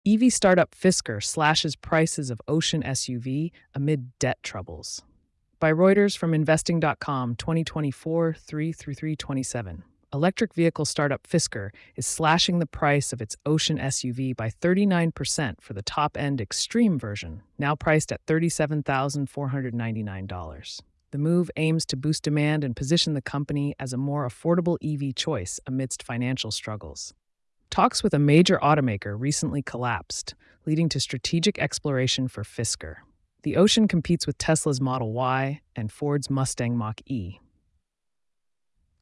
EV startup Fisker slashes prices of Ocean SUV amid debt troubles. By Reuters from investing.com, 2024 3 through 327. Electric vehicle startup Fisker is slashing the price of its Ocean SUV by 39% for the top end extreme version, now priced at $37,499. The move aims to boost demand and position the company as a more affordable EV choice amidst financial struggles. Talks with a major automaker recently collapsed, leading to strategic exploration for Fisker. The Ocean competes with Tesla's Model Y and Ford's Mustang Mach-E,